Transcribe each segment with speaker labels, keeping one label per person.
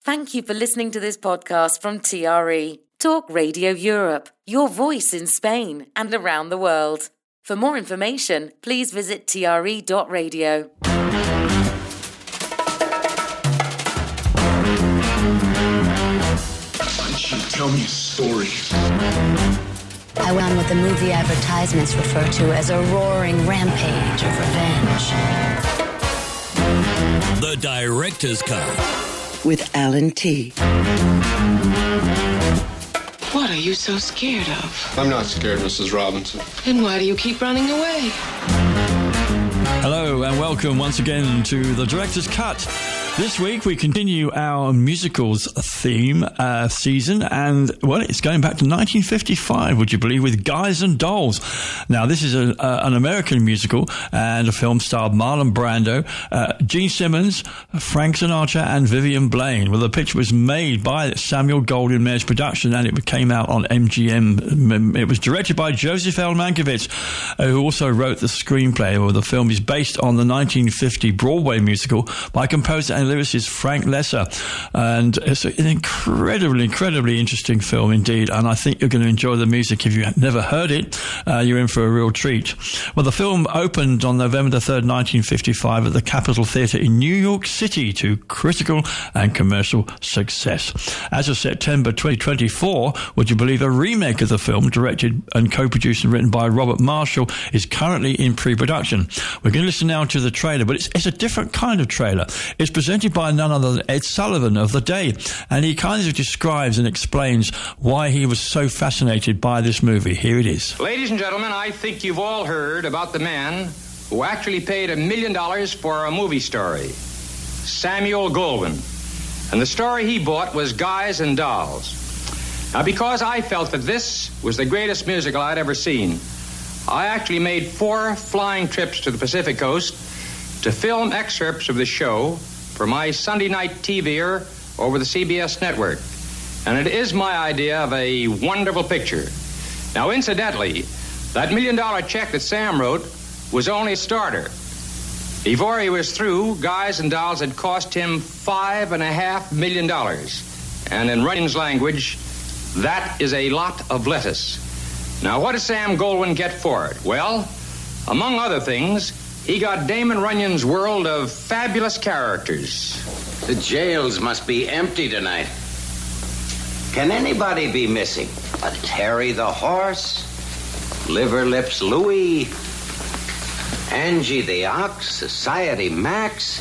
Speaker 1: Thank you for listening to this podcast from TRE, Talk Radio Europe, your voice in Spain and around the world. For more information, please visit tre.radio.
Speaker 2: Why don't you tell me a story?
Speaker 3: I went on what the movie advertisements refer to as a roaring rampage of revenge.
Speaker 4: The Director's Cut.
Speaker 5: With Alan T.
Speaker 6: What are you so scared of?
Speaker 2: I'm not scared, Mrs. Robinson.
Speaker 6: Then why do you keep running away?
Speaker 7: Hello and welcome once again to The Director's Cut. This week we continue our musicals theme season, and well, it's going back to 1955, would you believe, with Guys and Dolls. Now, this is an American musical and a film starred Marlon Brando, Gene Simmons, Frank Sinatra, and Vivian Blaine. Well, the picture was made by Samuel Goldwyn Mayer's production, and it came out on MGM. It was directed by Joseph L. Mankiewicz, who also wrote the screenplay. Well, the film is based on the 1950 Broadway musical by composer and lyricist Frank Lesser, and it's an incredibly interesting film indeed, and I think you're going to enjoy the music. If you have never heard it, you're in for a real treat. Well, the film opened on November the 3rd, 1955 at the Capitol Theatre in New York City to critical and commercial success. As of September 2024, would you believe, a remake of the film, directed and co-produced and written by Robert Marshall, is currently in pre-production. We're going to listen now to the trailer, but it's a different kind of trailer. It's presented by none other than Ed Sullivan of The Day, and he kind of describes and explains why he was so fascinated by this movie. Here it is.
Speaker 8: Ladies and gentlemen, I think you've all heard about the man who actually paid $1 million for a movie story, Samuel Goldwyn. And the story he bought was Guys and Dolls. Now, because I felt that this was the greatest musical I'd ever seen, I actually made 4 flying trips to the Pacific Coast to film excerpts of the show for my Sunday night TVer over the CBS network. And it is my idea of a wonderful picture. Now, incidentally, that $1 million check that Sam wrote was only a starter. Before he was through, Guys and Dolls had cost him $5.5 million. And in Runyon's language, that is a lot of lettuce. Now, what did Sam Goldwyn get for it? Well, among other things, he got Damon Runyon's world of fabulous characters.
Speaker 9: The jails must be empty tonight. Can anybody be missing? A Terry the horse, Liver Lips Louie, Angie the ox, Society Max.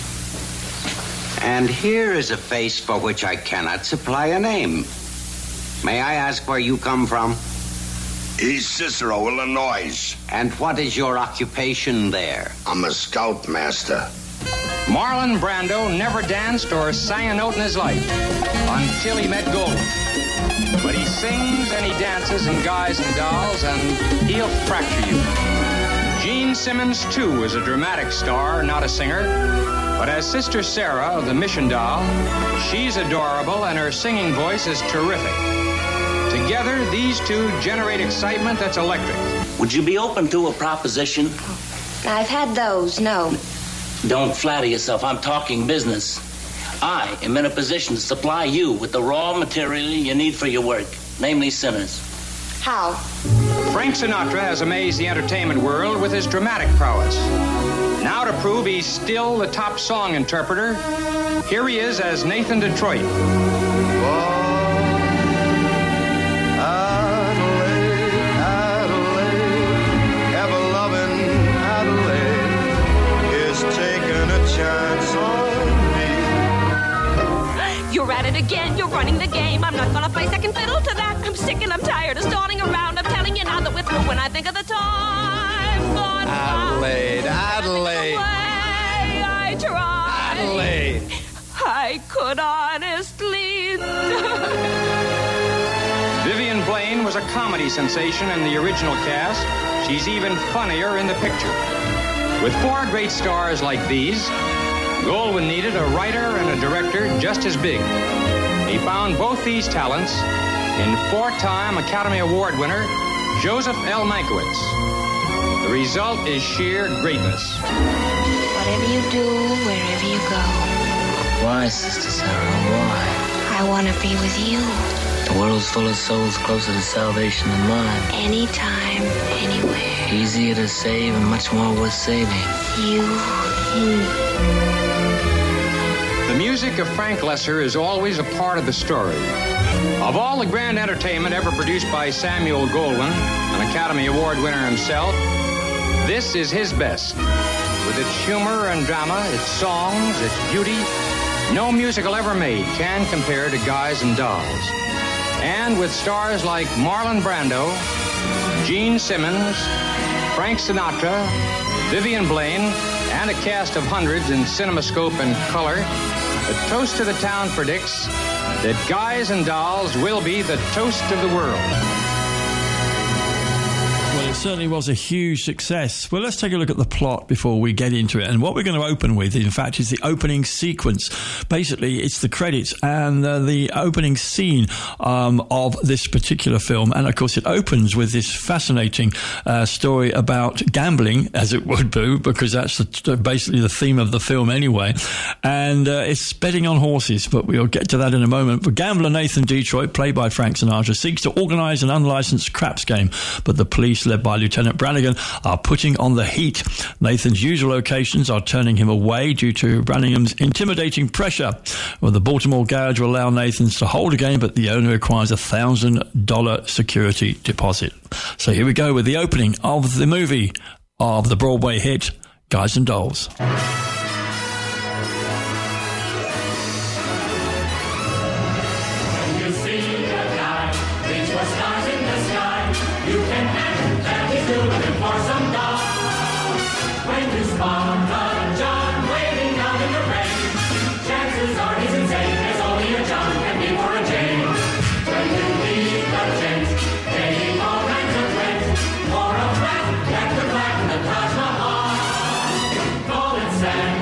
Speaker 9: And here is a face for which I cannot supply a name. May I ask where you come from?
Speaker 10: East Cicero, Illinois.
Speaker 9: And what is your occupation there?
Speaker 10: I'm a scoutmaster.
Speaker 8: Marlon Brando never danced or sang a note in his life until he met Goldwyn. But he sings and he dances in Guys and Dolls, and he'll fracture you. Gene Simmons, too, is a dramatic star, not a singer. But as Sister Sarah of the Mission Doll, she's adorable and her singing voice is terrific. Together, these two generate excitement that's electric.
Speaker 11: Would you be open to a proposition?
Speaker 12: I've had those, no.
Speaker 11: Don't flatter yourself. I'm talking business. I am in a position to supply you with the raw material you need for your work, namely sinners.
Speaker 12: How?
Speaker 8: Frank Sinatra has amazed the entertainment world with his dramatic prowess. Now, to prove he's still the top song interpreter, here he is as Nathan Detroit.
Speaker 13: You're at it again, you're running the game. I'm not gonna play second fiddle to that. I'm sick and I'm tired of stalling around. I'm telling you now that we're through when I think of the time gone by.
Speaker 14: Adelaide.
Speaker 13: I tried.
Speaker 14: Adelaide.
Speaker 13: I could honestly.
Speaker 8: Vivian Blaine was a comedy sensation in the original cast. She's even funnier in the picture. With 4 great stars like these, Goldwyn needed a writer and a director just as big. He found both these talents in 4-time Academy Award winner Joseph L. Mankiewicz. The result is sheer greatness.
Speaker 12: Whatever you do, wherever you go.
Speaker 11: Why, Sister Sarah, why?
Speaker 12: I want to be with you.
Speaker 11: The world's full of souls closer to salvation than mine.
Speaker 12: Anytime, anywhere.
Speaker 11: Easier to save and much more worth saving.
Speaker 12: You.
Speaker 8: The music of Frank Loesser is always a part of the story. Of all the grand entertainment ever produced by Samuel Goldwyn, an Academy Award winner himself, this is his best. With its humor and drama, its songs, its beauty, no musical ever made can compare to Guys and Dolls. And with stars like Marlon Brando, Gene Simmons, Frank Sinatra, Vivian Blaine, and a cast of hundreds in CinemaScope and color, the Toast of the Town predicts that Guys and Dolls will be the toast of the world.
Speaker 7: Well, it certainly was a huge success. Well, let's take a look at the plot before we get into it. And what we're going to open with, in fact, is the opening sequence. Basically, it's the credits and the opening scene of this particular film. And, of course, it opens with this fascinating story about gambling, as it would be, because that's basically the theme of the film anyway. And it's betting on horses, but we'll get to that in a moment. But gambler Nathan Detroit, played by Frank Sinatra, seeks to organise an unlicensed craps game, but the police, led by Lieutenant Brannigan, are putting on the heat. Nathan's usual locations are turning him away due to Brannigan's intimidating pressure. Well, the Baltimore Garage will allow Nathan's to hold a game, but the owner requires $1,000 security deposit. So here we go with the opening of the movie of the Broadway hit, Guys and Dolls.
Speaker 15: Sad.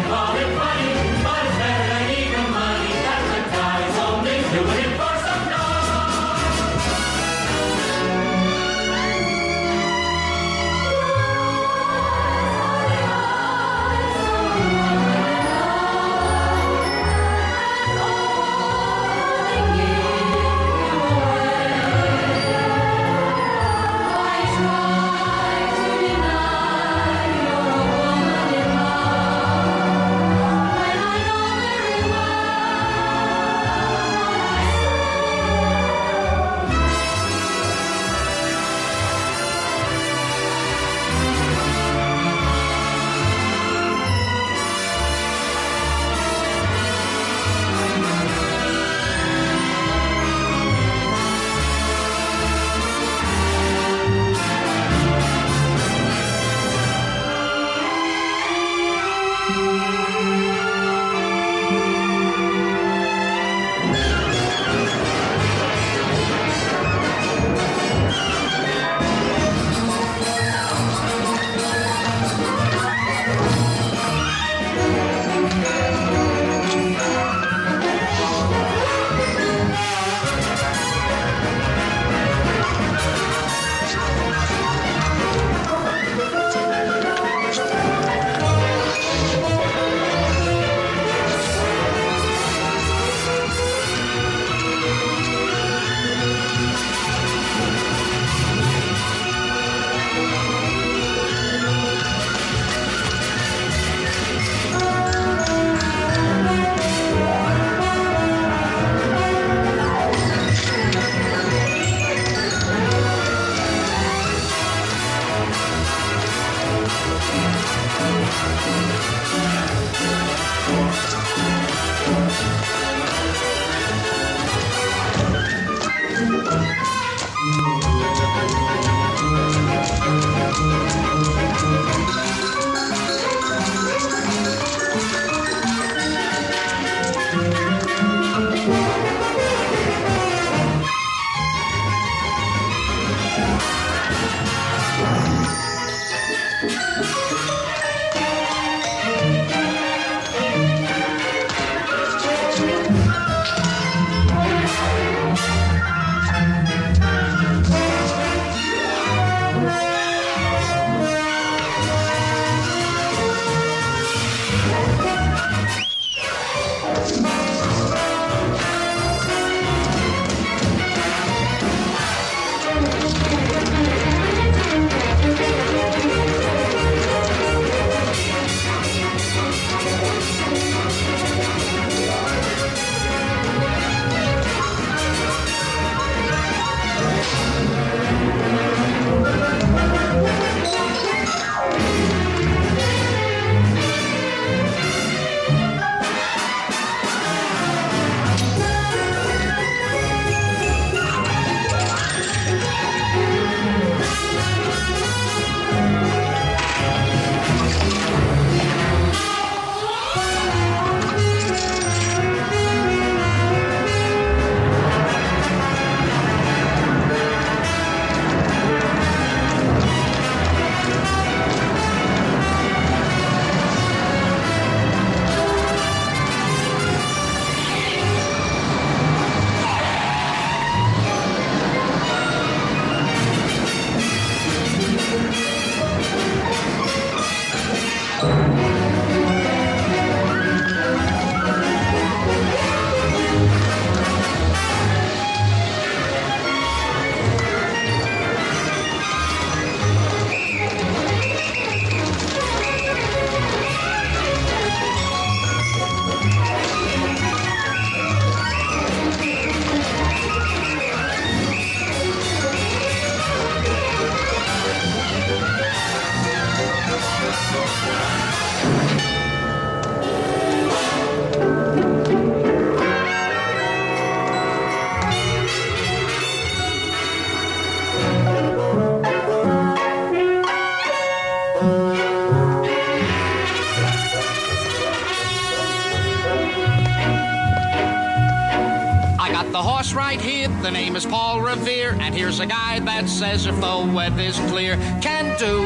Speaker 15: got the horse right here, the name is Paul Revere, and here's a guy that says if the weather's clear, can do.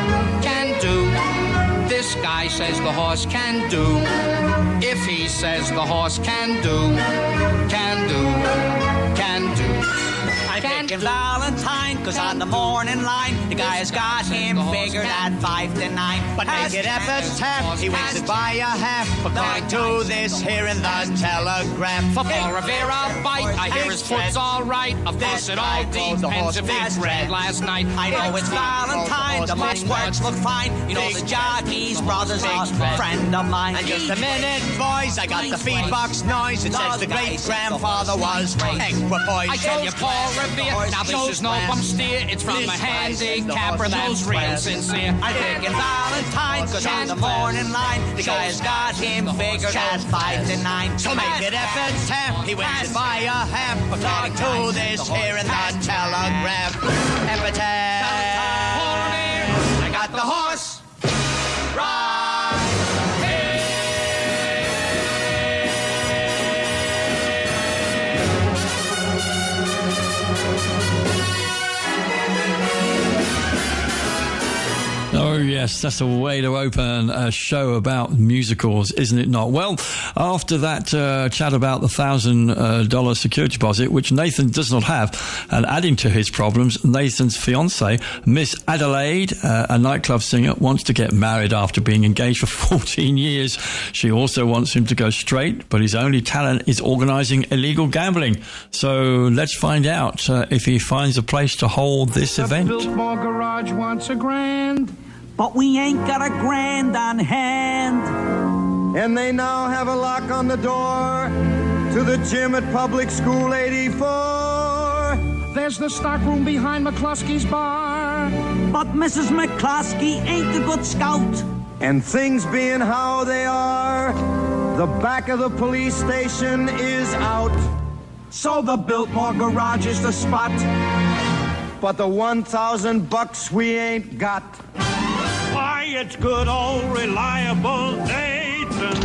Speaker 15: This guy says the horse can do. If he says the horse can do.
Speaker 16: I'm picking Valentine, cause on the morning line, the guy's got him figured at 5 to 9.
Speaker 17: But make it epitaph, he wins it by a half, according to this here in the Telegraph.
Speaker 15: For Paul Revere, I'll bite. I hear his foot's all right. Of course, it all depends if he read last night.
Speaker 16: I know it's Valentine, the most words look fine. You know the jockey's brother's a friend of mine.
Speaker 17: And just a minute, boys, I got the feedbox noise. It says the great-grandfather was equipoised.
Speaker 15: I tell you, Paul Revere, now this is no bum steer. It's from a handicapper that's real sincere.
Speaker 16: I'm picking Valentine, cause on the morning line, the guy's got him figured at 5 to 9.
Speaker 17: So make it epitaph, he wins it by a half, according to this here in the Telegraph. Epitaph, I got the horse right here.
Speaker 7: Oh, yes, that's a way to open a show about musicals, isn't it not? Well, after that chat about the $1,000 security deposit, which Nathan does not have, and adding to his problems, Nathan's fiancée, Miss Adelaide, a nightclub singer, wants to get married after being engaged for 14 years. She also wants him to go straight, but his only talent is organising illegal gambling. So let's find out if he finds a place to hold this event.
Speaker 18: Biltmore Garage wants $1,000.
Speaker 16: But we ain't got a grand on hand.
Speaker 19: And they now have a lock on the door to the gym at Public School 84.
Speaker 18: There's the stockroom behind McCluskey's bar.
Speaker 16: But Mrs. McCluskey ain't a good scout.
Speaker 19: And things being how they are, the back of the police station is out.
Speaker 18: So the Biltmore Garage is the spot.
Speaker 19: But the $1,000 we ain't got.
Speaker 18: Why, it's good old reliable Nathan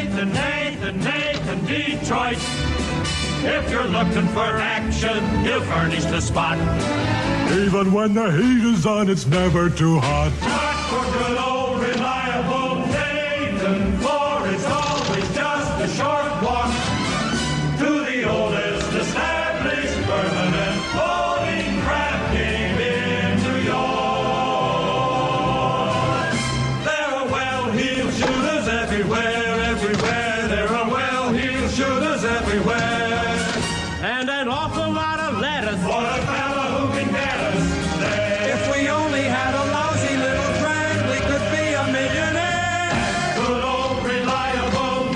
Speaker 18: Detroit. If you're looking for action, he'll furnish the spot.
Speaker 20: Even when the heat is on, it's never too hot.
Speaker 18: Not for good old reliable Nathan, for it's always just a short walk to the oldest established permanent bowling crap game in New York. There are well-heeled shooters everywhere. There are well-heeled shooters everywhere. And an awful lot of letters for a fella who can get us there. If we only had a lousy little brand, we could be a millionaire. Good old reliable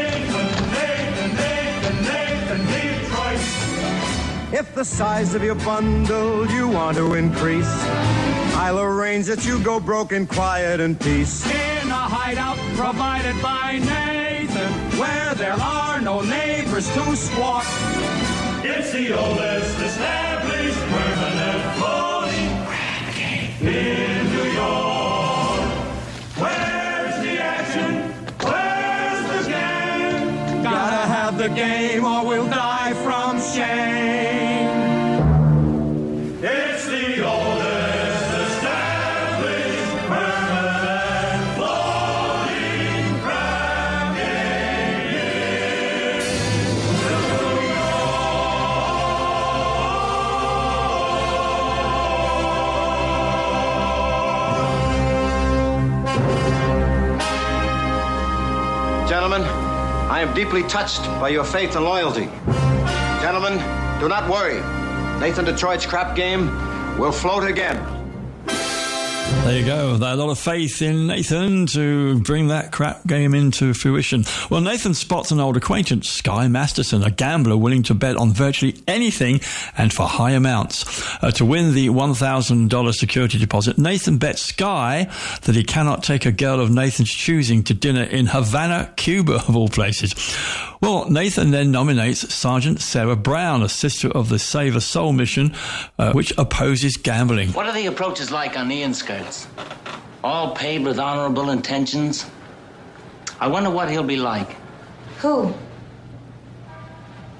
Speaker 18: Nathan Detroit.
Speaker 19: If the size of your bundle you want to increase, I'll arrange that you go broke in quiet and peace.
Speaker 18: In a hideout provided by Nathan, where there are no neighbors to squawk. It's the oldest established permanent bowling crap game in New York. Where's the action? Where's the game? Gotta have the game or we'll die from shame. It's the oldest established permanent bowling crap game in New
Speaker 9: Gentlemen, I am deeply touched by your faith and loyalty. Gentlemen, do not worry. Nathan Detroit's crap game will float again.
Speaker 7: There you go. A lot of faith in Nathan to bring that crap game into fruition. Well, Nathan spots an old acquaintance, Sky Masterson, a gambler willing to bet on virtually anything and for high amounts. To win the $1,000 security deposit, Nathan bets Sky that he cannot take a girl of Nathan's choosing to dinner in Havana, Cuba, of all places. Well, Nathan then nominates Sergeant Sarah Brown, a sister of the Save a Soul mission, which opposes gambling.
Speaker 11: What are the approaches like on the inskirts? All paid with honorable intentions? I wonder what he'll be like.
Speaker 12: Who?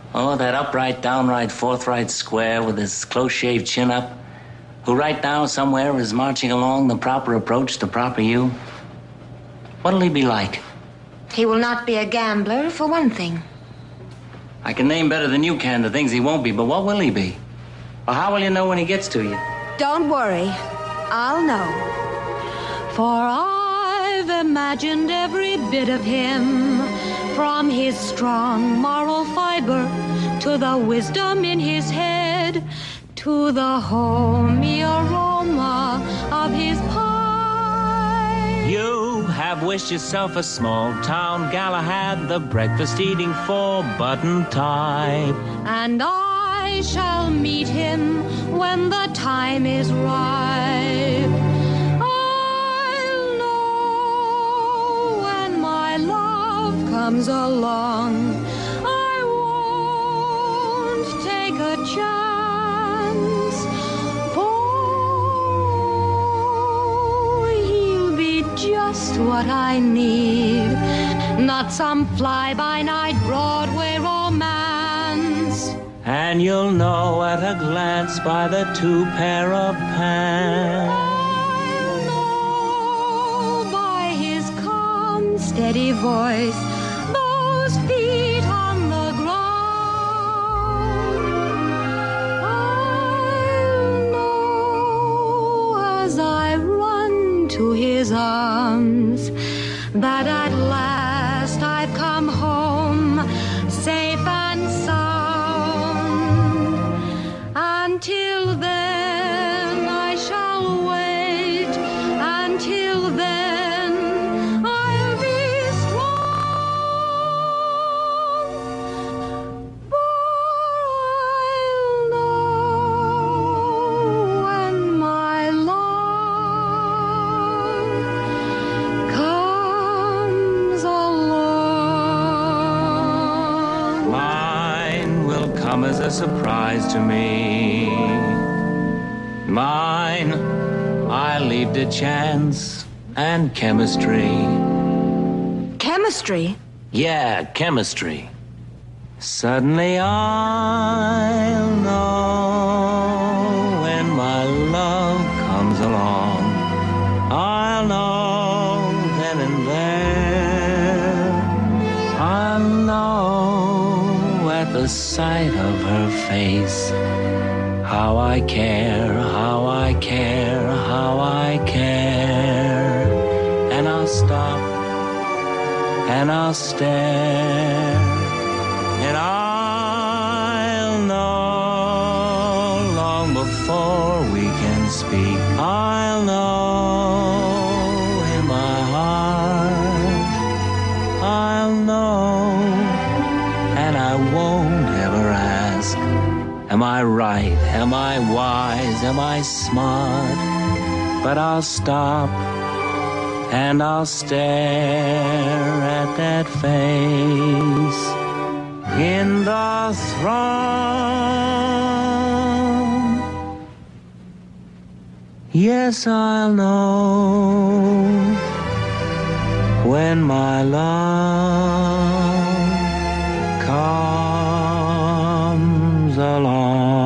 Speaker 11: Oh, that upright, downright, forthright square with his close-shaved chin up, who right now somewhere is marching along the proper approach to proper you. What'll he be like?
Speaker 12: He will not be a gambler, for one thing.
Speaker 11: I can name better than you can the things he won't be, but what will he be? Or how will you know when he gets to you?
Speaker 13: Don't worry. I'll know. For I've imagined every bit of him, from his strong moral fiber to the wisdom in his head, to the homey aroma of his pie.
Speaker 21: You have wished yourself a small-town Galahad, the breakfast-eating four-button type.
Speaker 13: And I shall meet him when the time is ripe. I'll know when my love comes along. I won't take a chance, for he'll be just what I need. Not some fly-by-night Broadway romance.
Speaker 21: And you'll know at a glance by the two pair of pants.
Speaker 13: I'll know by his calm, steady voice, those feet on the ground. I'll know as I run to his arms that at last I've come home safe and sound. Until then I shall wait. Until then I'll be strong. For I'll know when my love comes along.
Speaker 21: Mine will come as a surprise to me. Mine, I leave to chance and chemistry.
Speaker 12: Chemistry?
Speaker 21: Yeah, chemistry. Suddenly I'll know when my love comes along. I'll know then and there. I'll know at the sight of her face how I care, how I care, how I care. And I'll stop and I'll stare, and I'll know long before we can speak. I'll know in my heart, I'll know, and I won't ever ask, am I right, am I wise, am I smart? But I'll stop and I'll stare at that face in the throng. Yes, I'll know when my love comes along.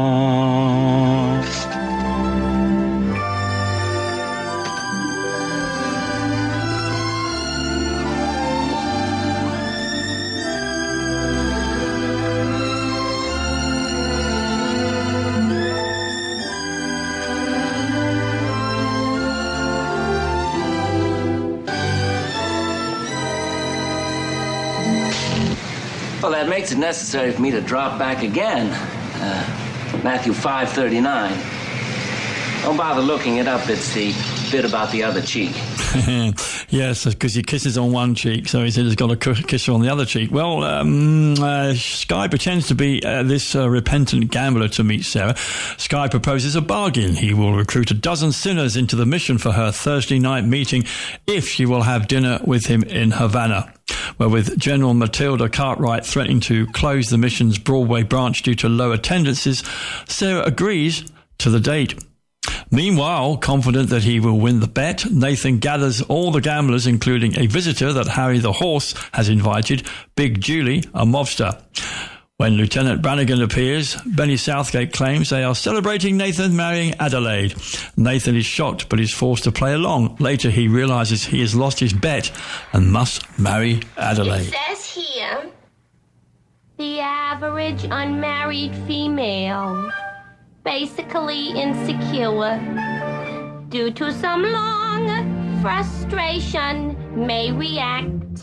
Speaker 21: Well, that makes it necessary for me to drop back again. Matthew 5:39. Don't bother looking it up. It's the bit about the other cheek.
Speaker 7: Yes, because he kisses on one cheek, so he said he's got to kiss her on the other cheek. Well, Sky pretends to be this repentant gambler to meet Sarah. Sky proposes a bargain. He will recruit a dozen sinners into the mission for her Thursday night meeting if she will have dinner with him in Havana. Well, with General Matilda Cartwright threatening to close the mission's Broadway branch due to low attendances, Sarah agrees to the date. Meanwhile, confident that he will win the bet, Nathan gathers all the gamblers, including a visitor that Harry the Horse has invited, Big Julie, a mobster. When Lieutenant Brannigan appears, Benny Southgate claims they are celebrating Nathan marrying Adelaide. Nathan is shocked but is forced to play along. Later he realises he has lost his bet and must marry Adelaide.
Speaker 1: It says here, the average unmarried female, basically insecure, due to some long frustration, may react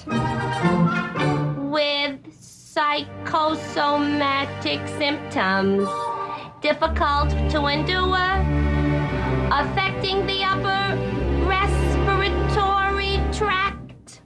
Speaker 1: with psychosomatic symptoms difficult to endure, affecting the upper respiratory tract.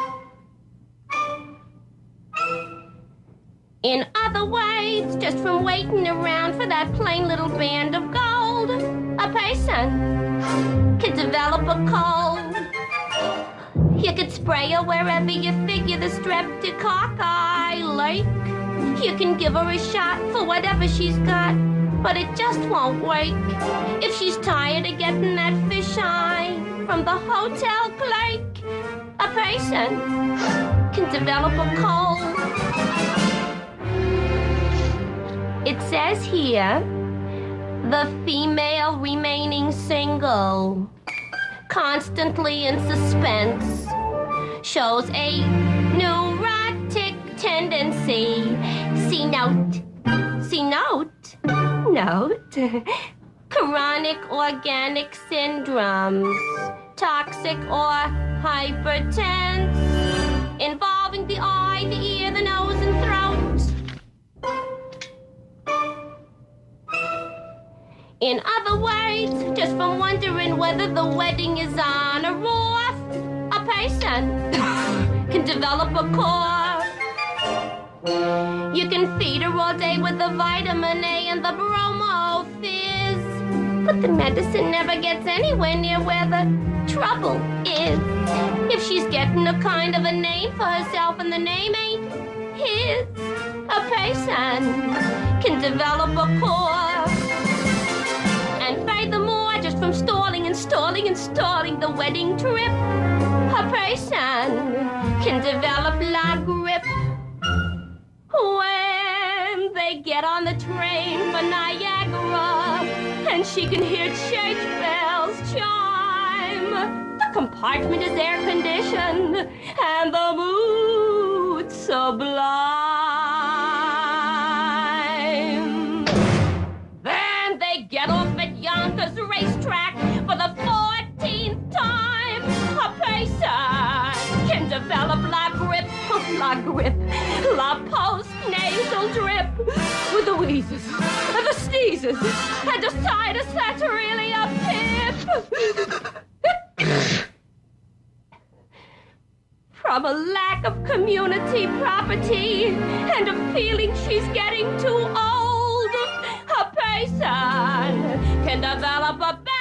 Speaker 1: In other words, just from waiting around for that plain little band of gold, a person can develop a cold. You could spray her wherever you figure the streptococci like. You can give her a shot for whatever she's got, but it just won't work. If she's tired of getting that fisheye from the hotel clerk, a person can develop a cold. It says here, the female remaining single, constantly in suspense, shows a neurotic tendency. See note. Chronic organic syndromes, toxic or hypertense, involving the eye, the ear, the nose, and throat. In other words, just from wondering whether the wedding is on or off, a person can develop a cough. You can feed her all day with the vitamin A and the bromo fizz, but the medicine never gets anywhere near where the trouble is. If she's getting a kind of a name for herself and the name ain't his, a person can develop a cough. And furthermore, just from stalling the wedding trip, a person can develop la grippe. When they get on the train for Niagara and she can hear church bells chime, the compartment is air conditioned and the mood sublime. Then they get off at Yonkers racetrack for the 14th time. A person can develop la grippe, la post-nasal drip, with the wheezes, and the sneezes, and a sinus that's really a pip. From a lack of community property and a feeling she's getting too old, a person can develop a bad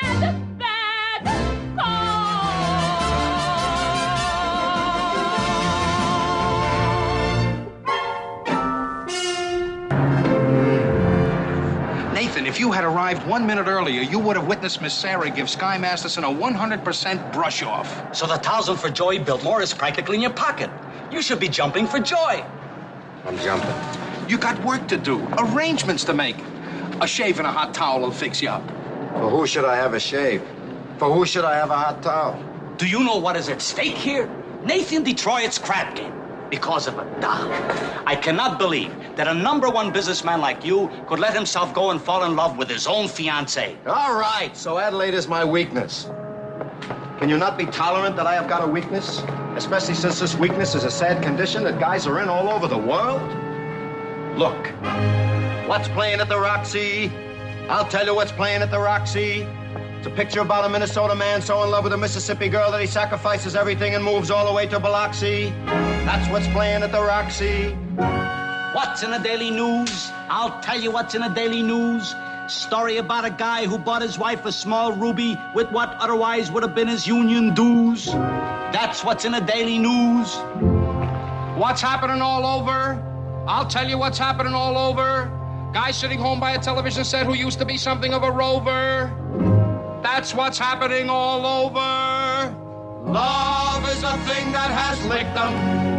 Speaker 22: Nathan, if you had arrived 1 minute earlier, you would have witnessed Miss Sarah give Sky Masterson a 100% brush-off.
Speaker 16: So the 1,000 for joy, Biltmore, is practically in your pocket. You should be jumping for joy.
Speaker 22: I'm jumping. You got work to do, arrangements to make. A shave and a hot towel will fix you up.
Speaker 10: For who should I have a shave? For who should I have a hot towel?
Speaker 16: Do you know what is at stake here? Nathan Detroit's crap game. Because of a doll. I cannot believe that a #1 businessman like you could let himself go and fall in love with his own fiancée.
Speaker 10: All right, so Adelaide is my weakness. Can you not be tolerant that I have got a weakness? Especially since this weakness is a sad condition that guys are in all over the world? Look, what's playing at the Roxy? I'll tell you what's playing at the Roxy. It's a picture about a Minnesota man so in love with a Mississippi girl that he sacrifices everything and moves all the way to Biloxi. That's what's playing at the Roxy.
Speaker 16: What's in the Daily News? I'll tell you what's in the Daily News. Story about a guy who bought his wife a small ruby with what otherwise would have been his union dues. That's what's in the Daily News.
Speaker 22: What's happening all over? I'll tell you what's happening all over. Guy sitting home by a television set who used to be something of a rover. That's what's happening all over. Love is a thing that has licked them.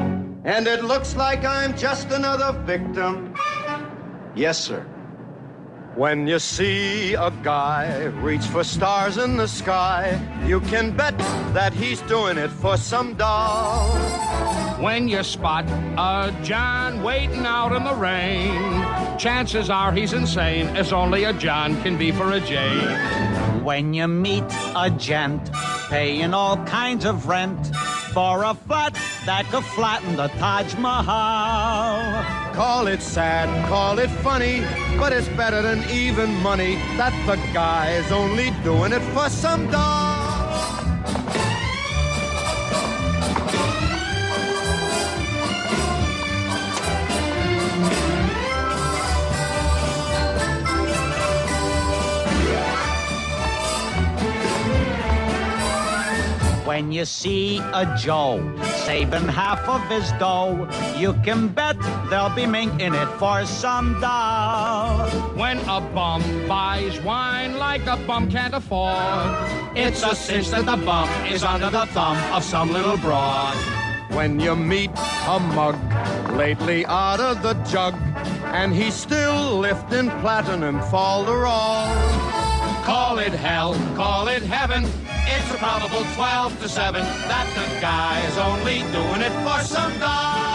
Speaker 19: and it looks like I'm just another victim.
Speaker 10: Yes, sir.
Speaker 19: When you see a guy reach for stars in the sky, you can bet that he's doing it for some doll.
Speaker 22: When you spot a John waiting out in the rain, chances are he's insane, as only a John can be for a Jane.
Speaker 16: When you meet a gent paying all kinds of rent for a flat that could flatten the Taj Mahal.
Speaker 19: Call it sad, call it funny, but it's better than even money that the guy's only doing it for some doll.
Speaker 16: When you see a Joe saving half of his dough, you can bet there'll be mink in it for some doll.
Speaker 22: When a bum buys wine like a bum can't afford, it's a cinch that the bum is under the thumb of some little broad.
Speaker 19: When you meet a mug lately out of the jug, and he's still lifting platinum folderol.
Speaker 22: Call it hell, call it heaven, it's a probable 12 to 7 that the guy's only doing it for some doll.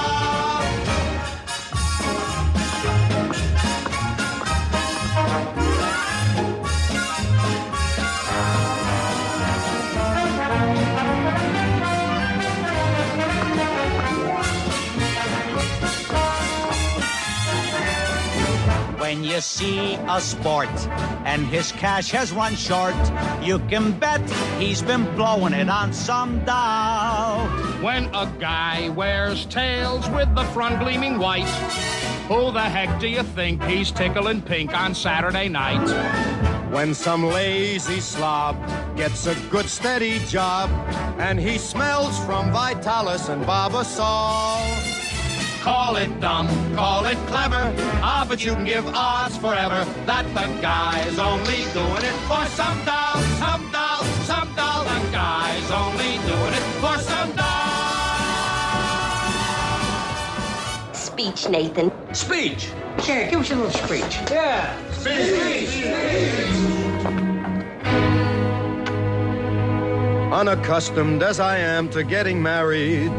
Speaker 16: When you see a sport and his cash has run short, you can bet he's been blowing it on some doll.
Speaker 22: When a guy wears tails with the front gleaming white, who the heck do you think he's tickling pink on Saturday night?
Speaker 19: When some lazy slob gets a good steady job, and he smells from Vitalis and Barbasol.
Speaker 22: Call it dumb, call it clever, but you can give odds forever that the guy's only doing it for some doll, some doll, some doll. The guy's only doing it for some doll.
Speaker 1: Speech, Nathan.
Speaker 22: Speech.
Speaker 16: Sure, give us a little speech.
Speaker 22: Yeah. Speech.
Speaker 19: Unaccustomed as I am to getting married,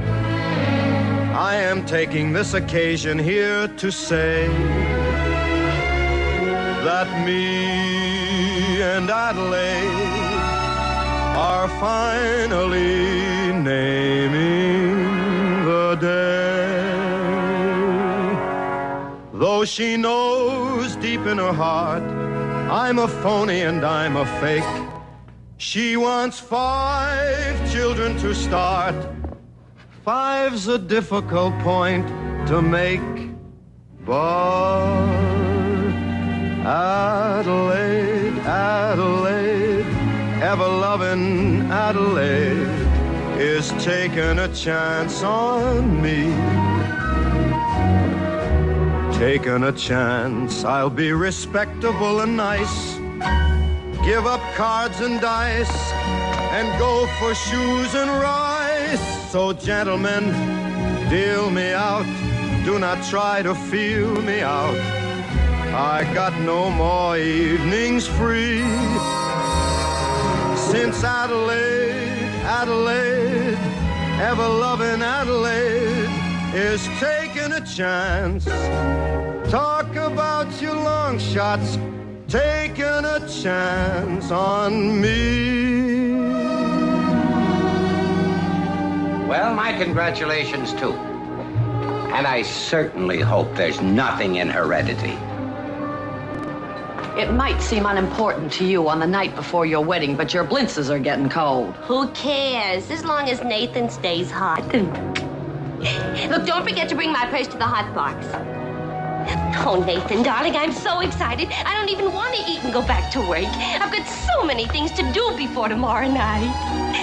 Speaker 19: I am taking this occasion here to say that me and Adelaide are finally naming the day. Though she knows deep in her heart I'm a phony and I'm a fake, she wants 5 children to start. 5's a difficult point to make, but Adelaide, Adelaide, ever-loving Adelaide is taking a chance on me. Taking a chance, I'll be respectable and nice, give up cards and dice, and go for shoes and rice. So gentlemen, deal me out, do not try to feel me out. I got no more evenings free. Since Adelaide, Adelaide, ever-loving Adelaide is taking a chance. Talk about your long shots, taking a chance on me.
Speaker 9: Well, my congratulations, too. And I certainly hope there's nothing in heredity.
Speaker 3: It might seem unimportant to you on the night before your wedding, but your blintzes are getting cold.
Speaker 1: Who cares, as long as Nathan stays hot. Look, don't forget to bring my purse to the hot box. Oh, Nathan, darling, I'm so excited. I don't even want to eat and go back to work. I've got so many things to do before tomorrow night.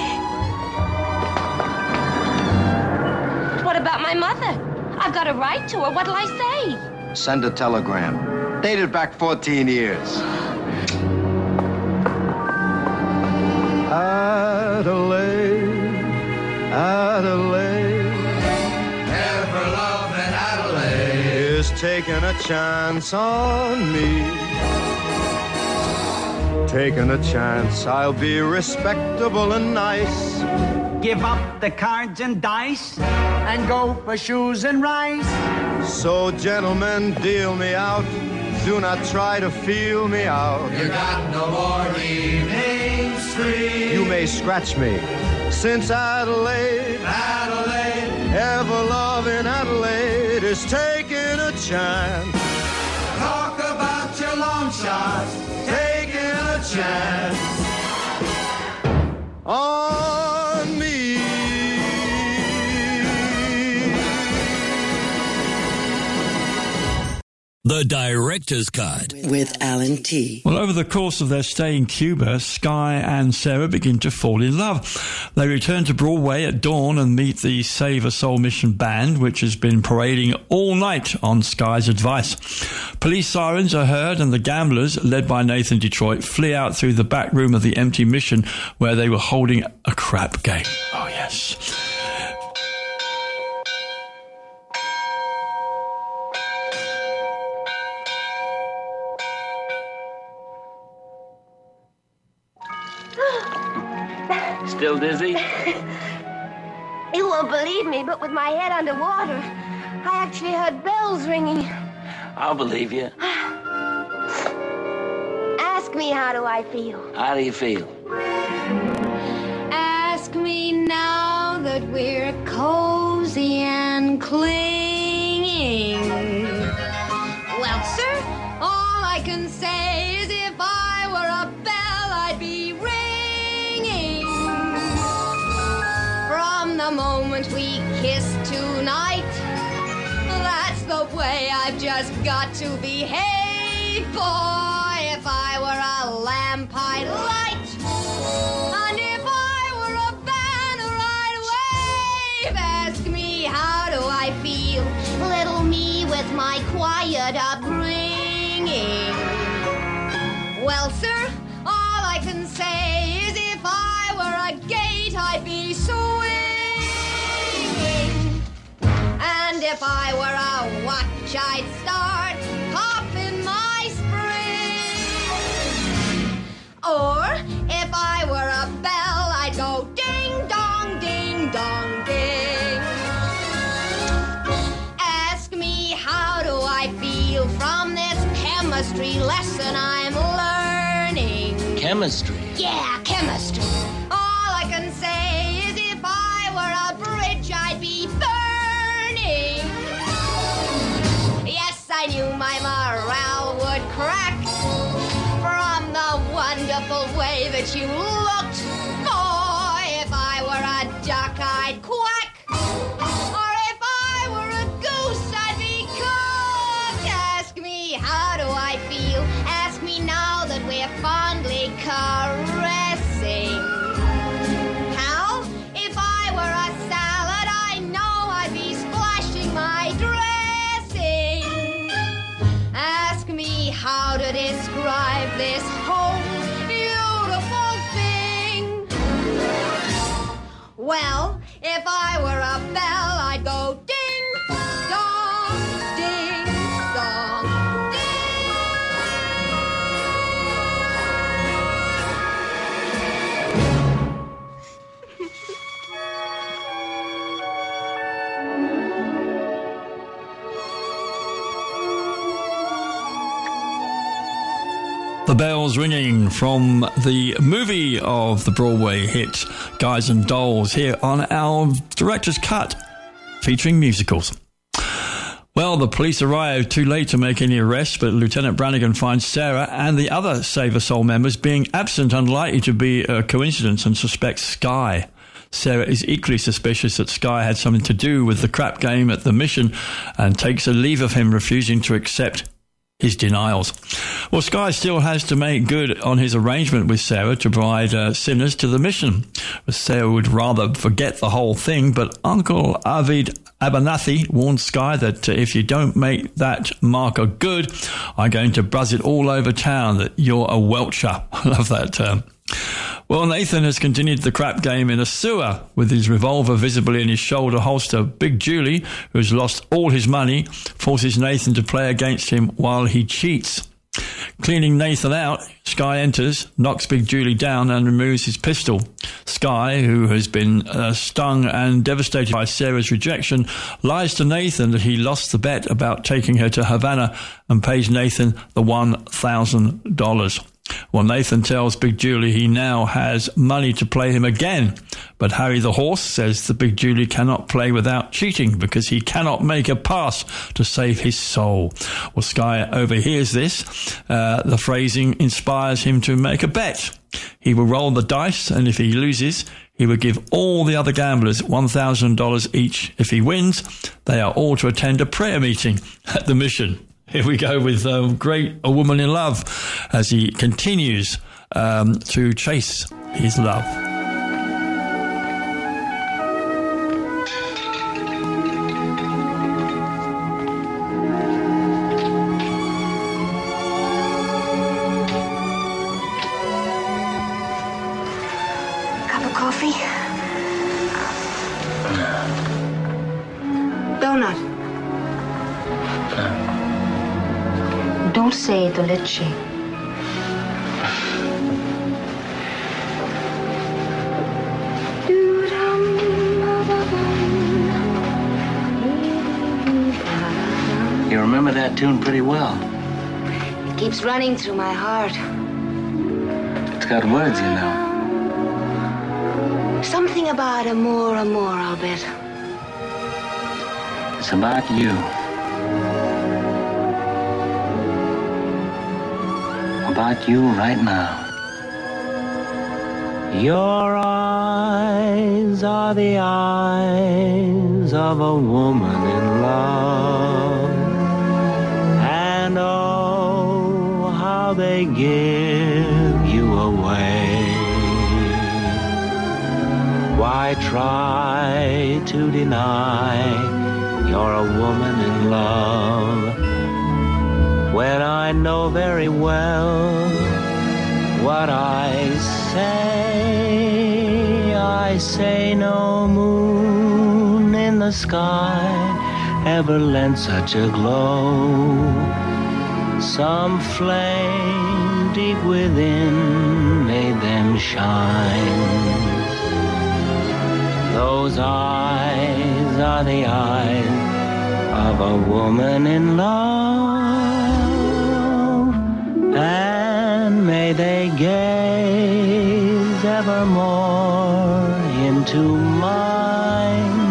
Speaker 1: What about my mother? I've got to write to her. What'll I say?
Speaker 10: Send a telegram. Dated back 14 years.
Speaker 19: Adelaide, Adelaide, taking a chance on me. Taking a chance, I'll be respectable and nice.
Speaker 16: Give up the cards and dice and go for shoes and rice.
Speaker 19: So, gentlemen, deal me out. Do not try to feel me out.
Speaker 22: You got no more evening street.
Speaker 19: You may scratch me. Since Adelaide, ever loving Adelaide is taking a chance.
Speaker 22: Talk about your long shots, taking a chance
Speaker 19: on me.
Speaker 4: The Director's Cut
Speaker 5: with Alan T.
Speaker 7: Well, over the course of their stay in Cuba, Sky and Sarah begin to fall in love. They return to Broadway at dawn and meet the Save a Soul Mission band, which has been parading all night on Sky's advice. Police sirens are heard and the gamblers, led by Nathan Detroit, flee out through the back room of the empty mission where they were holding a crap game. Oh, yes.
Speaker 21: Still dizzy?
Speaker 1: You won't believe me, but with my head underwater, I actually heard bells ringing.
Speaker 21: I'll believe you.
Speaker 1: Ask me, how do I feel?
Speaker 21: How do you feel?
Speaker 13: Ask me now that we're cozy and clinging. Well, sir, all I can say is if I were a bell, I'd be ringing. From the moment we kissed tonight, that's the way I've just got to behave, boy. If I were a lamp, I'd light, and if I were a banner, I'd wave. Ask me, how do I feel? Little me with my quiet upbringing. Well, sir, all I can say is if I were a gate, I'd be swinging. And if I were a watch, I'd start popping my spring. Or if I were a bell, I'd go ding dong, ding dong, ding. Ask me, how do I feel from this chemistry lesson I'm learning?
Speaker 21: Chemistry?
Speaker 13: Yeah, chemistry. All I can say is if I were a bridge, I'd be burning. Yes, I knew my morale would crack from the wonderful way that you looked. Boy, if I were a duck, I'd quack. Or if I were a goose, I'd be cooked. Ask me, how do I feel? Ask me now that we're fondly caressing. How? If I were a salad, I know I'd be splashing my dressing. Ask me how to describe this whole beautiful thing. Well, if I were a bell, I'd go ding dong, ding dong,
Speaker 7: The bells ringing from the movie of the Broadway hit Guys and Dolls here on our Director's Cut featuring musicals. Well, the police arrive too late to make any arrests, but Lieutenant Brannigan finds Sarah and the other Save a Soul members being absent, unlikely to be a coincidence, and suspects Sky. Sarah is equally suspicious that Sky had something to do with the crap game at the mission and takes a leave of him, refusing to accept his denials. Well, Sky still has to make good on his arrangement with Sarah to provide sinners to the mission. Sarah would rather forget the whole thing, but Uncle Arvid Abernathy warns Sky that if you don't make that marker good, I'm going to buzz it all over town that you're a welcher. I love that term. Well, Nathan has continued the crap game in a sewer with his revolver visibly in his shoulder holster. Big Julie, who has lost all his money, forces Nathan to play against him while he cheats. Cleaning Nathan out, Sky enters, knocks Big Julie down and removes his pistol. Sky, who has been stung and devastated by Sarah's rejection, lies to Nathan that he lost the bet about taking her to Havana and pays Nathan the $1,000. Well, Nathan tells Big Julie he now has money to play him again, but Harry the horse says that Big Julie cannot play without cheating because he cannot make a pass to save his soul. Well, Sky overhears this. The phrasing inspires him to make a bet. He will roll the dice, and if he loses, he will give all the other gamblers $1,000 each. If he wins, they are all to attend a prayer meeting at the mission. Here we go with Great A Woman in Love as he continues to chase his love.
Speaker 12: Cup of coffee? Donut. Dulce de leche.
Speaker 21: You remember that tune pretty well.
Speaker 12: It keeps running through my heart.
Speaker 21: It's got words, you know.
Speaker 12: Something about amor, I'll bet.
Speaker 21: It's about you. About you right now. Your eyes are the eyes of a woman in love, and oh, how they give you away. Why try to deny you're a woman in love when I know very well what I say? I say no moon in the sky ever lent such a glow. Some flame deep within made them shine. Those eyes are the eyes of a woman in love, and may they gaze evermore into mine,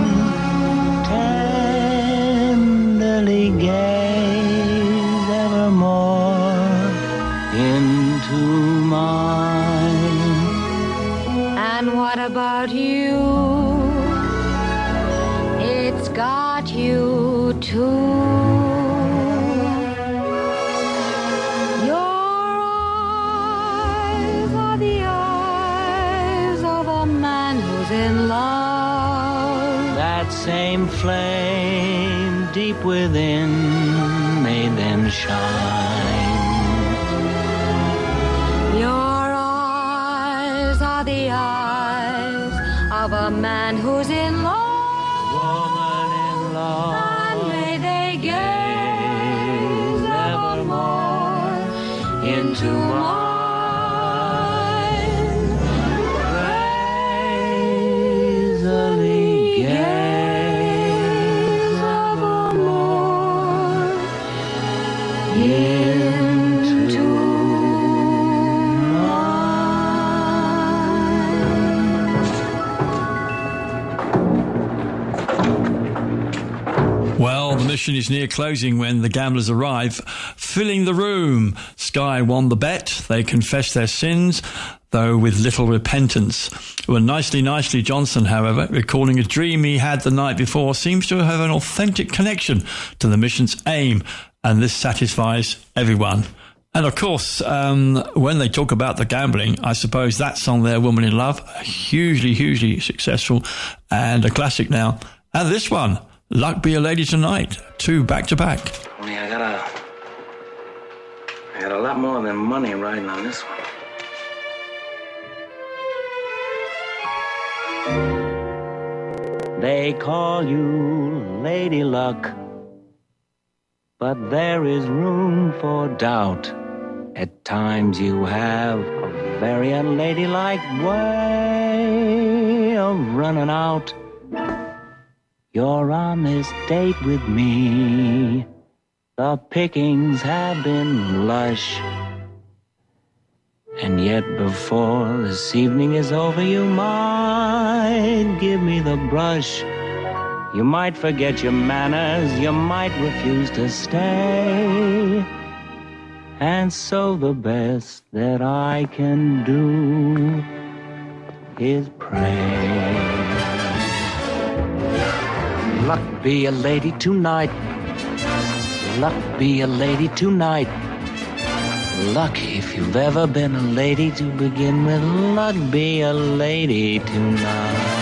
Speaker 21: tenderly gaze evermore into mine.
Speaker 13: And what about you? It's got you too. In love,
Speaker 21: that same flame deep within made them shine.
Speaker 13: Your eyes are the eyes of a man who's in love,
Speaker 21: woman in love,
Speaker 13: and may they gaze evermore into mine.
Speaker 7: Well, the mission is near closing when the gamblers arrive, filling the room. Sky won the bet. They confess their sins, though with little repentance. Well, Nicely Johnson, however, recalling a dream he had the night before, seems to have an authentic connection to the mission's aim, and this satisfies everyone. And of course, when they talk about the gambling, I suppose that song there, Woman in Love, hugely, hugely successful and a classic now. And this one, Luck Be a Lady Tonight, 2 back-to-back.
Speaker 21: Only I got a lot more than money riding on this one. They call you Lady Luck, but there is room for doubt. At times you have a very unladylike way of running out. You're on this date with me. The pickings have been lush. And yet before this evening is over, you might give me the brush. You might forget your manners, you might refuse to stay. And so the best that I can do is pray. Luck be a lady tonight. Luck be a lady tonight. Luck, if you've ever been a lady to begin with, luck be a lady tonight.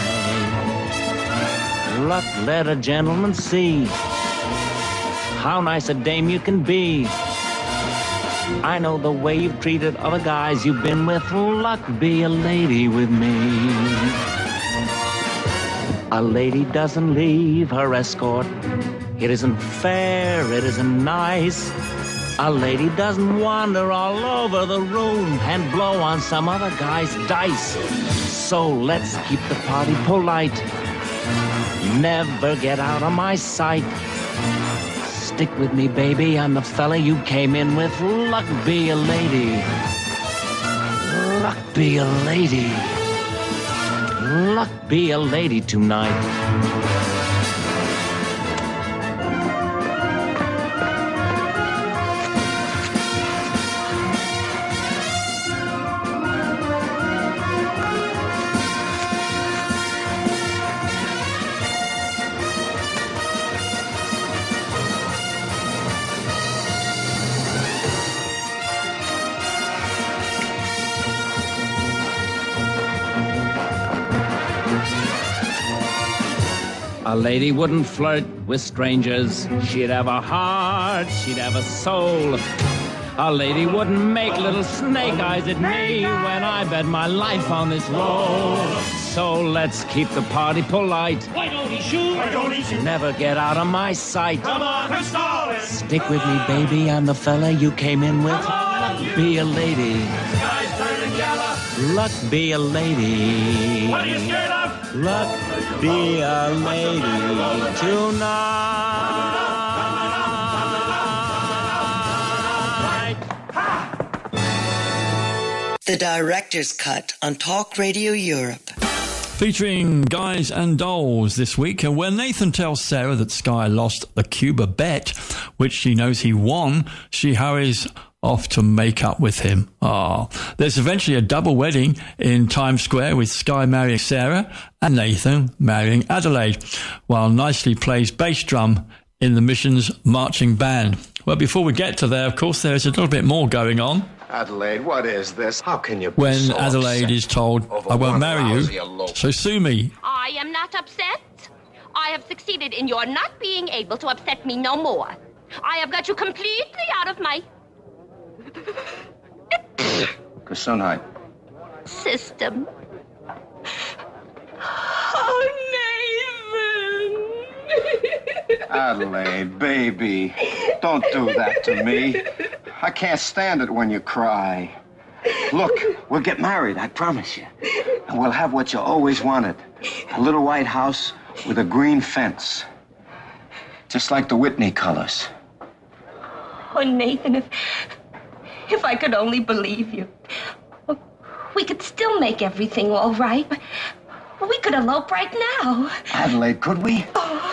Speaker 21: Luck, let a gentleman see how nice a dame you can be. I know the way you've treated other guys you've been with. Luck, be a lady with me. A lady doesn't leave her escort. It isn't fair, it isn't nice. A lady doesn't wander all over the room and blow on some other guy's dice. So let's keep the party polite. Never get out of my sight. Stick with me, baby, I'm the fella you came in with. Luck be a lady. Luck be a lady. Luck be a lady tonight. A lady wouldn't flirt with strangers. She'd have a heart, she'd have a soul. A lady wouldn't make little snake eyes at me when I bet my life on this roll. So let's keep the party polite.
Speaker 18: Why don't he shoot? Why don't he shoot?
Speaker 21: Never get out of my sight.
Speaker 18: Come on, who's stalling?
Speaker 21: Stick with me, baby, I'm the fella you came in with.
Speaker 18: Luck
Speaker 21: be a lady.
Speaker 18: Sky's turning yellow.
Speaker 21: Luck be a lady.
Speaker 18: What are you scared of?
Speaker 21: Luck be a lady tonight.
Speaker 2: The Director's Cut on Talk Radio Europe.
Speaker 7: Featuring Guys and Dolls this week, and when Nathan tells Sarah that Sky lost the Cuba bet, which she knows he won, she hurries off to make up with him. There's eventually a double wedding in Times Square with Sky marrying Sarah and Nathan marrying Adelaide, while Nicely plays bass drum in the Mission's marching band. Well, before we get to there, of course, there's a little bit more going on.
Speaker 10: Adelaide, what is this? How can you be
Speaker 7: When
Speaker 10: so
Speaker 7: Adelaide
Speaker 10: upset
Speaker 7: is told,
Speaker 10: over
Speaker 7: I won't
Speaker 10: one
Speaker 7: marry
Speaker 10: lousy
Speaker 7: you,
Speaker 10: elopement?
Speaker 7: so sue me.
Speaker 1: I am not upset. I have succeeded in your not being able to upset me no more. I have got you completely out of my
Speaker 10: Gesundheit.
Speaker 1: system. Oh, Nathan!
Speaker 10: Adelaide, baby, don't do that to me. I can't stand it when you cry. Look, we'll get married, I promise you. And we'll have what you always wanted. A little white house with a green fence. Just like the Whitney colors.
Speaker 1: Oh, Nathan, if I could only believe you. We could still make everything all right. We could elope right now.
Speaker 10: Adelaide, could we?
Speaker 1: Oh.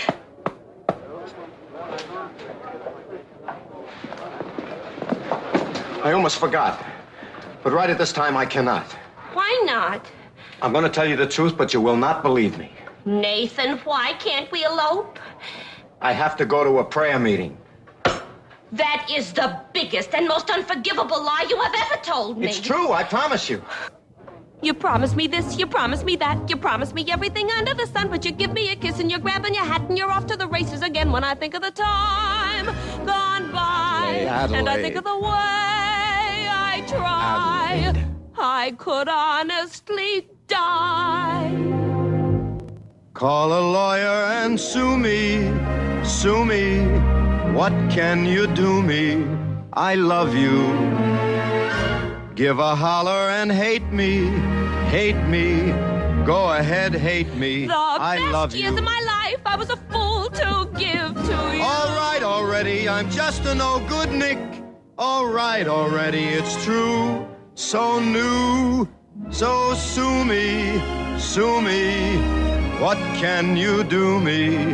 Speaker 10: I almost forgot. But right at this time, I cannot.
Speaker 1: Why not?
Speaker 10: I'm going to tell you the truth, but you will not believe me.
Speaker 1: Nathan, why can't we elope?
Speaker 10: I have to go to a prayer meeting.
Speaker 1: That is the biggest and most unforgivable lie you have ever told me.
Speaker 10: It's true, I promise you.
Speaker 1: You promise me this, you promise me that, you promise me everything under the sun, but you give me a kiss and you're grabbing your hat and you're off to the races again when I think of the time gone by.
Speaker 10: Hey, Adelaide.
Speaker 1: And I think of the way I try.
Speaker 10: Adelaide.
Speaker 1: I could honestly die.
Speaker 19: Call a lawyer and sue me, sue me. What can you do me? I love you. Give a holler and hate me, hate me. Go ahead, hate me. I love you.
Speaker 1: The best years of my life I was a fool to give to you.
Speaker 19: All right already, I'm just a no-good Nick. All right already, it's true. So new, so sue me, sue me. What can you do me?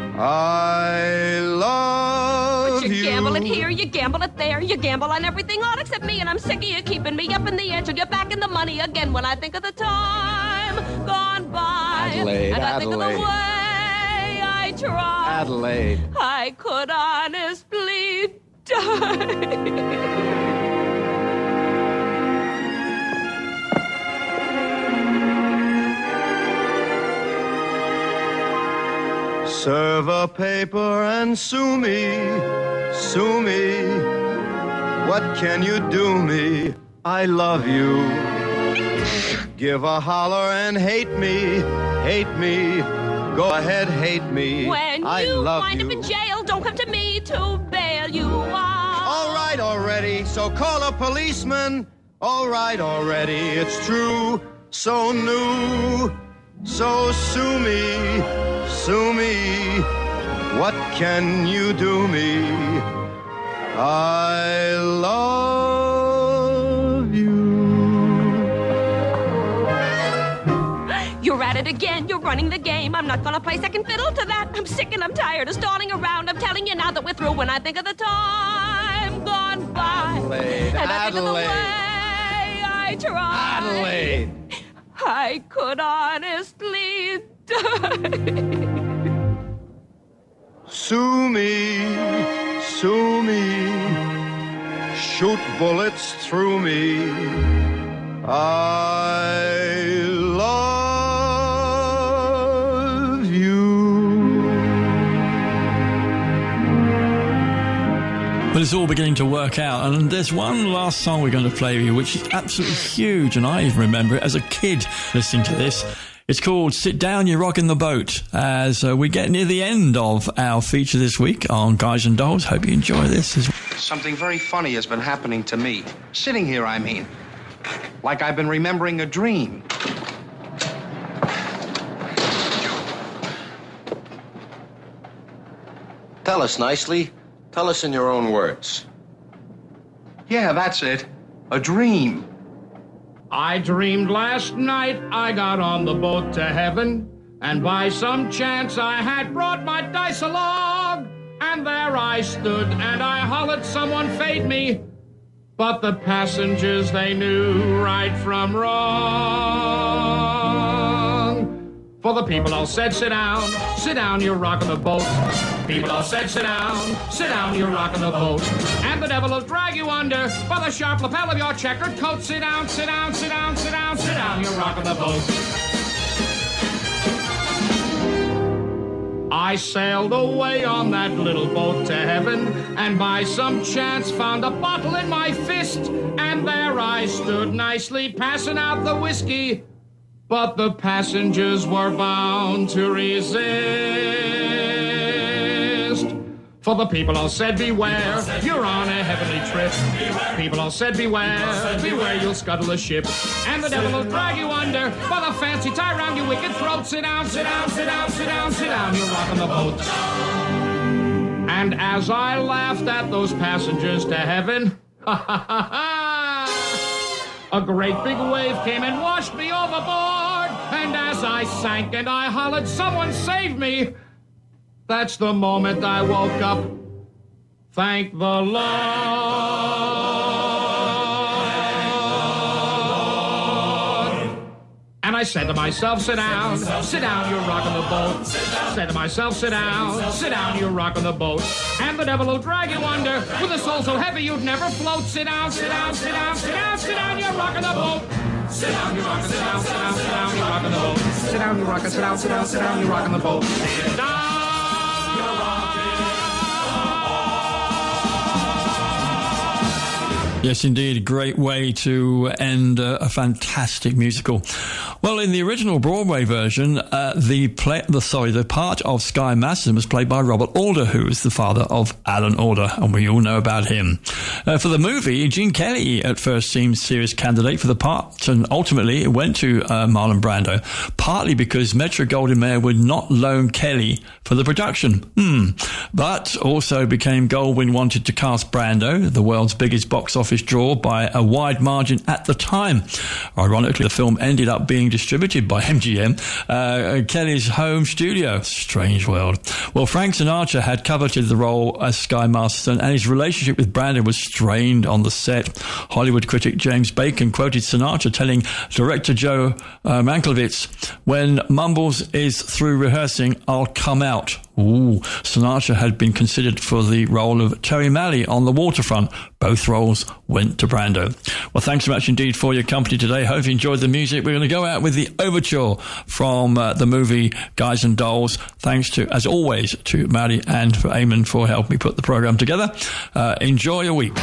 Speaker 19: I love
Speaker 1: you.
Speaker 19: You
Speaker 1: gamble it here, you gamble it there, you gamble on everything all except me, and I'm sick of you keeping me up in the air till you're back in the money again when I think of the time gone by.
Speaker 14: Adelaide,
Speaker 1: and I think of the way I tried.
Speaker 14: Adelaide.
Speaker 1: I could honestly die.
Speaker 19: Serve a paper and sue me, sue me. What can you do me? I love you. Give a holler and hate me, hate me. Go ahead, hate me.
Speaker 1: When
Speaker 19: I
Speaker 1: you
Speaker 19: love
Speaker 1: wind
Speaker 19: you.
Speaker 1: up in jail, don't come to me to bail you out.
Speaker 19: All right already, so call a policeman. All right already, it's true. So new, so sue me, sue me. What can you do me? I love you.
Speaker 1: You're at it again, you're running the game. I'm not gonna play second fiddle to that. I'm sick and I'm tired of stalling around. I'm telling you now that we're through when I think of the time gone by.
Speaker 14: Adelaide,
Speaker 1: and I think of the
Speaker 14: Adelaide.
Speaker 1: way I tried.
Speaker 14: Adelaide.
Speaker 1: I could honestly die.
Speaker 19: Sue me, sue me. Shoot bullets through me. I love you.
Speaker 7: But it's all beginning to work out, and there's one last song we're going to play you, which is absolutely huge, and I even remember it as a kid listening to this. It's called Sit Down, You're Rockin' the Boat, as we get near the end of our feature this week on Guys and Dolls. Hope you enjoy this as well.
Speaker 8: Something very funny has been happening to me. Sitting here, I mean. Like I've been remembering a dream.
Speaker 10: Tell us nicely. Tell us in your own words.
Speaker 8: Yeah, that's it. A dream.
Speaker 22: I dreamed last night I got on the boat to heaven, and by some chance I had brought my dice along, and there I stood and I hollered someone fade me, but the passengers, they knew right from wrong. For the people all said, sit down, you're rocking the boat. People all said, sit down, you're rocking the boat. And the devil will drag you under by the sharp lapel of your checkered coat. Sit down, sit down, sit down, sit down, sit down, you're rocking the boat. I sailed away on that little boat to heaven, and by some chance found a bottle in my fist, and there I stood nicely passing out the whiskey, but the passengers were bound to resist. For the people all said, beware, you're on a heavenly trip. People all said, beware, beware, you'll scuttle the ship. And the devil will drag you under by the fancy tie round your wicked throat. Sit down, sit down, sit down, sit down, sit down, you're rocking the boat. And as I laughed at those passengers to heaven, a great big wave came and washed me overboard. And as I sank and I hollered, someone save me, that's the moment I woke up. Thank the Lord. And I said to myself, sit down, you're rocking the boat. Said to myself, sit down, you're rocking the boat. And the devil will drag you under with a soul so heavy you'd never float. Sit down, sit down, sit down, sit down, sit down, you're rocking the boat. Sit down, you're rocking, sit down, sit down, sit down, you're rocking the boat. Sit down, you're rocking, sit down, sit down, sit down, you're rocking the boat. Sit down.
Speaker 7: Yes, indeed. A great way to end a fantastic musical. Well, in the original Broadway version, the part of Sky Masson was played by Robert Alder, who was the father of Alan Alda, and we all know about him. For the movie, Gene Kelly at first seemed serious candidate for the part, and ultimately it went to Marlon Brando, partly because Metro-Goldwyn-Mayer would not loan Kelly for the production. But also became Goldwyn wanted to cast Brando, the world's biggest box office draw, by a wide margin at the time. Ironically, the film ended up being distributed by MGM, Kelly's home studio. Strange world. Well, Frank Sinatra had coveted the role as Sky Masterson, and his relationship with Brando was strained on the set. Hollywood critic James Bacon quoted Sinatra telling director Joe Mankiewicz, "When Mumbles is through rehearsing, I'll come out." Ooh, Sinatra had been considered for the role of Terry Malley on The Waterfront. Both roles went to Brando. Well, thanks so much indeed for your company today. Hope you enjoyed the music. We're going to go out with the overture from the movie Guys and Dolls. Thanks to, as always, to Maddie and for Eamon for helping me put the program together. Enjoy your week.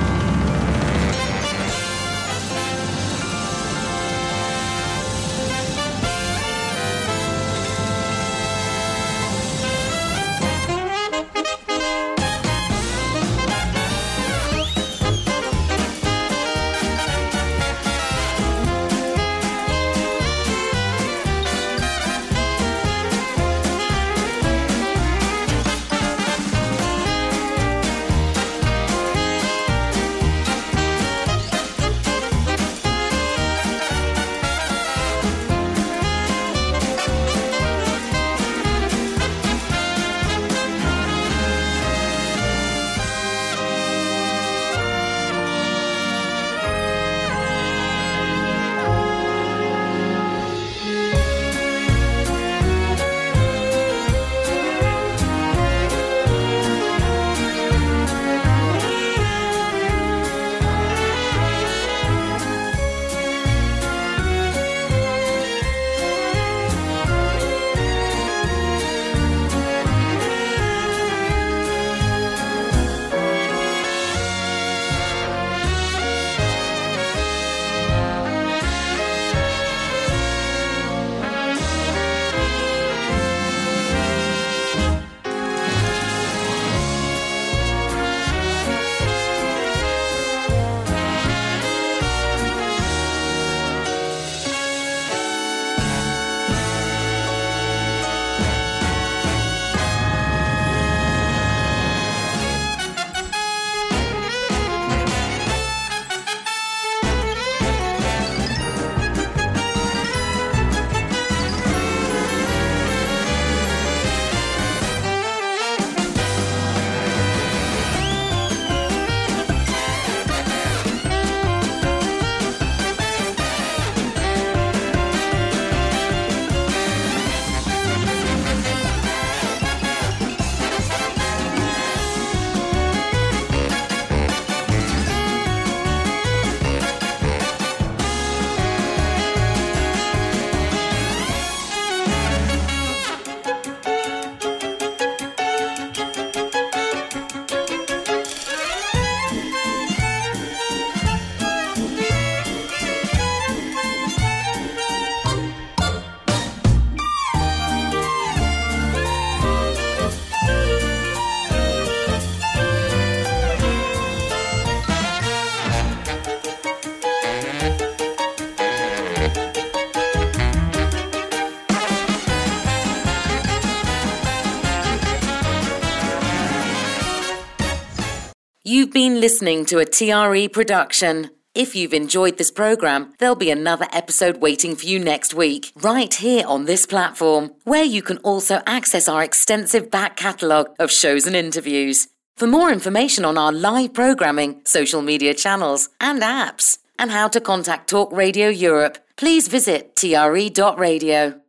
Speaker 5: You've been listening to a TRE production. If you've enjoyed this program, there'll be another episode waiting for you next week, right here on this platform, where you can also access our extensive back catalogue of shows and interviews. For more information on our live programming, social media channels and apps, and how to contact Talk Radio Europe, please visit tre.radio.